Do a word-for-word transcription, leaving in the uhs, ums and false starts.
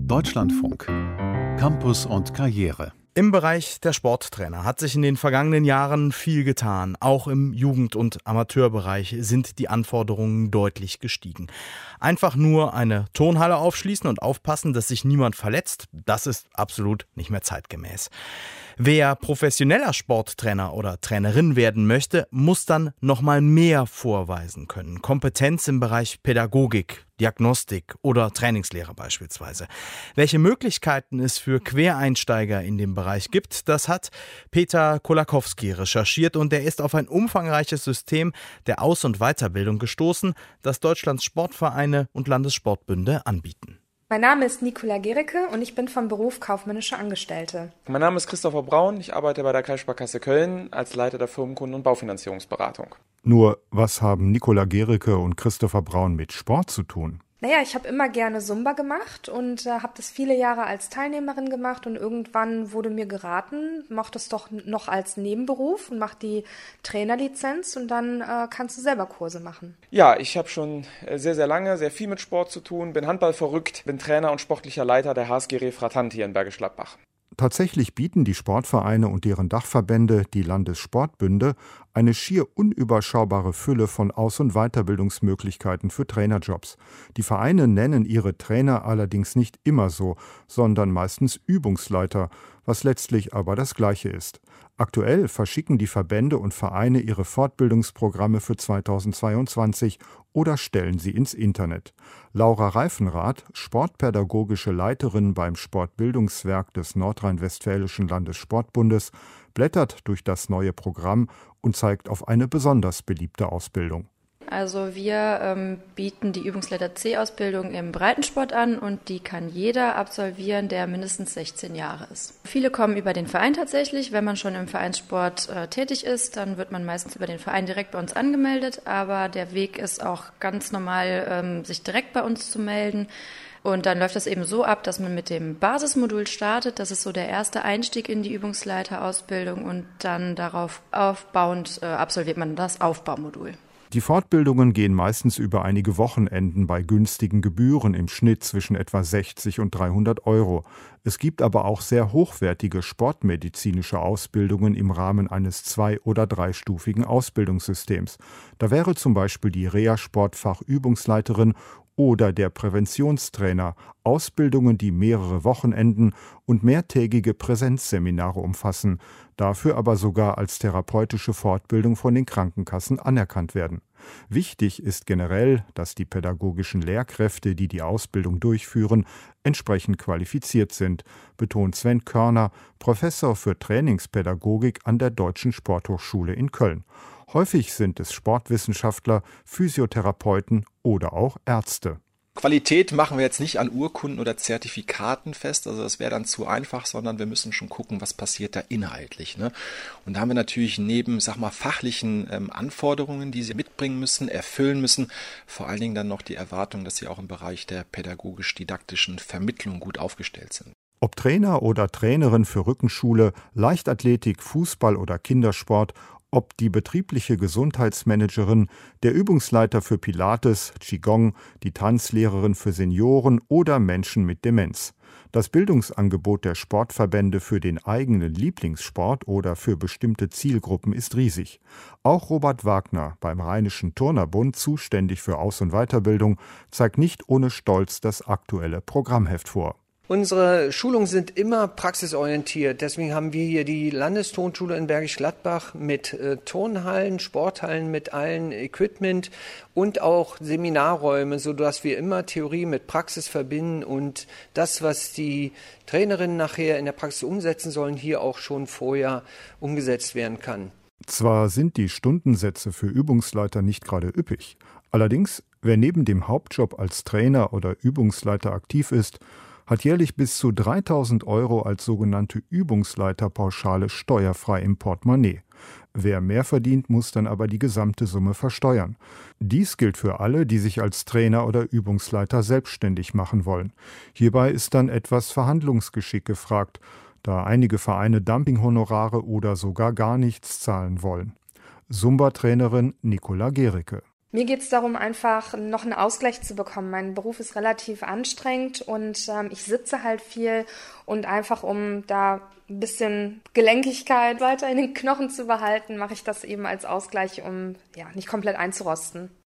Deutschlandfunk. Campus und Karriere. Im Bereich der Sporttrainer hat sich in den vergangenen Jahren viel getan. Auch im Jugend- und Amateurbereich sind die Anforderungen deutlich gestiegen. Einfach nur eine Turnhalle aufschließen und aufpassen, dass sich niemand verletzt, das ist absolut nicht mehr zeitgemäß. Wer professioneller Sporttrainer oder Trainerin werden möchte, muss dann noch mal mehr vorweisen können. Kompetenz im Bereich Pädagogik, Diagnostik oder Trainingslehre beispielsweise. Welche Möglichkeiten es für Quereinsteiger in dem Bereich gibt, das hat Peter Kolakowski recherchiert und er ist auf ein umfangreiches System der Aus- und Weiterbildung gestoßen, das Deutschlands Sportvereine und Landessportbünde anbieten. Mein Name ist Nicola Gericke und ich bin vom Beruf kaufmännische Angestellte. Mein Name ist Christopher Braun, ich arbeite bei der Kreissparkasse Köln als Leiter der Firmenkunden- und Baufinanzierungsberatung. Nur, was haben Nicola Gericke und Christopher Braun mit Sport zu tun? Naja, ich habe immer gerne Zumba gemacht und äh, habe das viele Jahre als Teilnehmerin gemacht und irgendwann wurde mir geraten, mach das doch noch als Nebenberuf und mach die Trainerlizenz und dann äh, kannst du selber Kurse machen. Ja, ich habe schon sehr, sehr lange sehr viel mit Sport zu tun, bin Handball verrückt, bin Trainer und sportlicher Leiter der H S G Refratant hier in Bergisch Gladbach. Tatsächlich bieten die Sportvereine und deren Dachverbände, die Landessportbünde, eine schier unüberschaubare Fülle von Aus- und Weiterbildungsmöglichkeiten für Trainerjobs. Die Vereine nennen ihre Trainer allerdings nicht immer so, sondern meistens Übungsleiter, was letztlich aber das Gleiche ist. Aktuell verschicken die Verbände und Vereine ihre Fortbildungsprogramme für zweitausendzweiundzwanzig oder stellen sie ins Internet. Laura Reifenrath, sportpädagogische Leiterin beim Sportbildungswerk des Nordrhein-Westfälischen Landessportbundes, blättert durch das neue Programm und zeigt auf eine besonders beliebte Ausbildung. Also wir ähm, bieten die Übungsleiter C-Ausbildung im Breitensport an und die kann jeder absolvieren, der mindestens sechzehn Jahre ist. Viele kommen über den Verein tatsächlich. Wenn man schon im Vereinssport äh, tätig ist, dann wird man meistens über den Verein direkt bei uns angemeldet. Aber der Weg ist auch ganz normal, ähm, sich direkt bei uns zu melden. Und dann läuft das eben so ab, dass man mit dem Basismodul startet. Das ist so der erste Einstieg in die Übungsleiterausbildung und dann darauf aufbauend äh, absolviert man das Aufbaumodul. Die Fortbildungen gehen meistens über einige Wochenenden bei günstigen Gebühren im Schnitt zwischen etwa sechzig und dreihundert Euro. Es gibt aber auch sehr hochwertige sportmedizinische Ausbildungen im Rahmen eines zwei- oder dreistufigen Ausbildungssystems. Da wäre zum Beispiel die Reha-Sportfachübungsleiterin oder der Präventionstrainer, Ausbildungen, die mehrere Wochenenden und mehrtägige Präsenzseminare umfassen, dafür aber sogar als therapeutische Fortbildung von den Krankenkassen anerkannt werden. Wichtig ist generell, dass die pädagogischen Lehrkräfte, die die Ausbildung durchführen, entsprechend qualifiziert sind, betont Sven Körner, Professor für Trainingspädagogik an der Deutschen Sporthochschule in Köln. Häufig sind es Sportwissenschaftler, Physiotherapeuten oder auch Ärzte. Qualität machen wir jetzt nicht an Urkunden oder Zertifikaten fest, also das wäre dann zu einfach, sondern wir müssen schon gucken, was passiert da inhaltlich, ne? Und da haben wir natürlich neben, sag mal, fachlichen ähm, Anforderungen, die sie mitbringen müssen, erfüllen müssen, vor allen Dingen dann noch die Erwartung, dass sie auch im Bereich der pädagogisch-didaktischen Vermittlung gut aufgestellt sind. Ob Trainer oder Trainerin für Rückenschule, Leichtathletik, Fußball oder Kindersport, ob die betriebliche Gesundheitsmanagerin, der Übungsleiter für Pilates, Qigong, die Tanzlehrerin für Senioren oder Menschen mit Demenz. Das Bildungsangebot der Sportverbände für den eigenen Lieblingssport oder für bestimmte Zielgruppen ist riesig. Auch Robert Wagner, beim Rheinischen Turnerbund zuständig für Aus- und Weiterbildung, zeigt nicht ohne Stolz das aktuelle Programmheft vor. Unsere Schulungen sind immer praxisorientiert. Deswegen haben wir hier die Landestonschule in Bergisch Gladbach mit äh, Turnhallen, Sporthallen mit allen Equipment und auch Seminarräume, sodass wir immer Theorie mit Praxis verbinden und das, was die Trainerinnen nachher in der Praxis umsetzen sollen, hier auch schon vorher umgesetzt werden kann. Zwar sind die Stundensätze für Übungsleiter nicht gerade üppig. Allerdings, wer neben dem Hauptjob als Trainer oder Übungsleiter aktiv ist, hat jährlich bis zu dreitausend Euro als sogenannte Übungsleiterpauschale steuerfrei im Portemonnaie. Wer mehr verdient, muss dann aber die gesamte Summe versteuern. Dies gilt für alle, die sich als Trainer oder Übungsleiter selbstständig machen wollen. Hierbei ist dann etwas Verhandlungsgeschick gefragt, da einige Vereine Dumpinghonorare oder sogar gar nichts zahlen wollen. Zumba-Trainerin Nicola Gericke. Mir geht es darum, einfach noch einen Ausgleich zu bekommen. Mein Beruf ist relativ anstrengend und ähm, ich sitze halt viel und einfach um da ein bisschen Gelenkigkeit weiter in den Knochen zu behalten, mache ich das eben als Ausgleich, um ja nicht komplett einzurosten.